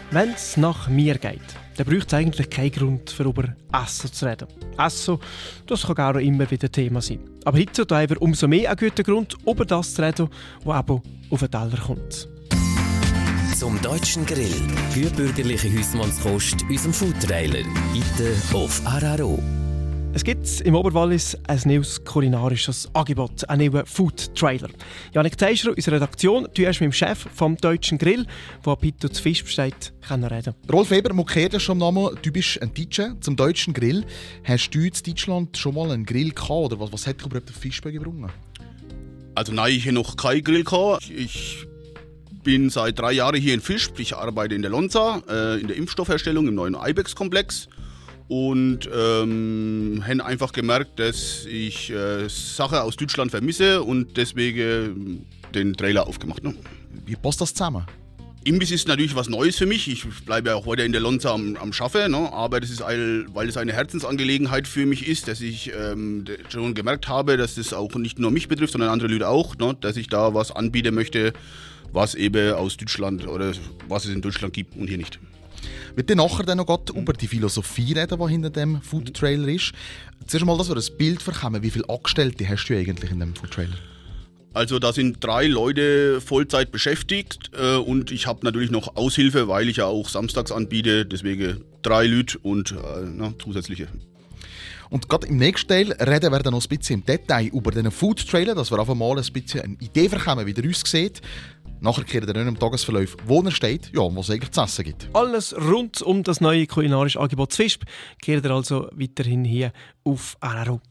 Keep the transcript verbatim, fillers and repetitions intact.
Wenn es nach mir geht, dann braucht es eigentlich keinen Grund, für über Essen zu reden. Essen, das kann auch immer wieder Thema sein. Aber heute haben wir umso mehr einen guten Grund, über das zu reden, was eben auf den Teller kommt. Zum deutschen Grill. Gutbürgerliche Hausmannskost, unserem Foodtrailer. Heute auf R R O. Es gibt im Oberwallis ein neues kulinarisches Angebot, einen neuen Food-Trailer. Janik Teischer, unsere Redaktion, du hast mit dem Chef vom Deutschen Grill, der Pito zu Fisch besteht, reden. Rolf Weber, man kennt ja schon am Namen, du bist ein Deutscher zum Deutschen Grill. Hast du in Deutschland schon mal einen Grill gehabt oder was, was hat dich überhaupt auf Fischberg gebracht? Also nein, ich habe noch keinen Grill gehabt. Ich bin seit drei Jahren hier in Fisch. Ich arbeite in der Lonza, äh, in der Impfstoffherstellung im neuen Ibex-Komplex. Und ähm, habe einfach gemerkt, dass ich äh, Sachen aus Deutschland vermisse und deswegen den Trailer aufgemacht. Ne? Wie passt das zusammen? Imbiss ist natürlich was Neues für mich. Ich bleibe ja auch weiter in der Lonza am, am Schaffen, ne? Aber das ist, ein, weil es eine Herzensangelegenheit für mich ist, dass ich ähm, schon gemerkt habe, dass das auch nicht nur mich betrifft, sondern andere Leute auch, ne? Dass ich da was anbieten möchte, was eben aus Deutschland oder was es in Deutschland gibt und hier nicht. Wir werden nachher dann noch über die Philosophie reden, die hinter dem Food-Trailer ist. Zuerst mal, dass wir ein Bild bekommen. Wie viele Angestellte hast du eigentlich in dem Food-Trailer? Also da sind drei Leute Vollzeit beschäftigt äh, und ich habe natürlich noch Aushilfe, weil ich ja auch samstags anbiete. Deswegen drei Leute und äh, na, zusätzliche. Und gerade im nächsten Teil reden wir dann noch ein bisschen im Detail über den Food-Trailer, dass wir einfach mal ein bisschen eine Idee bekommen, wie der aussieht. Nachher kehren wir dann im Tagesverlauf, wo er steht, ja, und was es eigentlich zu essen gibt. Alles rund um das neue kulinarische Angebot Zwisp kehrt ihr also weiterhin hier auf R R O.